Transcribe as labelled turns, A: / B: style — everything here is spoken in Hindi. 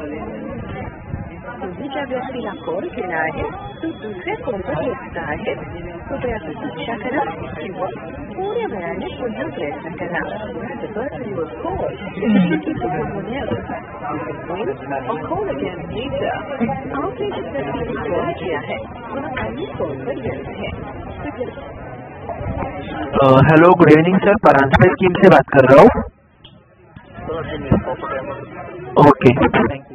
A: तुम्ही ज्या व्यक्तीला कॉल केला आहे तो दुसऱ्या कॉलवर व्यस्त आहे. कृपया प्रतीक्षा करा किंवा थोड्या वेळाने पुन्हा प्रयत्न करा. The person you have called is looking for someone else. Wait or call again later. आपने जिस व्यक्ति को कॉल किया है वह अन्य कॉल पर व्यस्त है.
B: Hello, good evening sir, Paranjape scheme से बात कर रहा हूँ. Okay, thank you.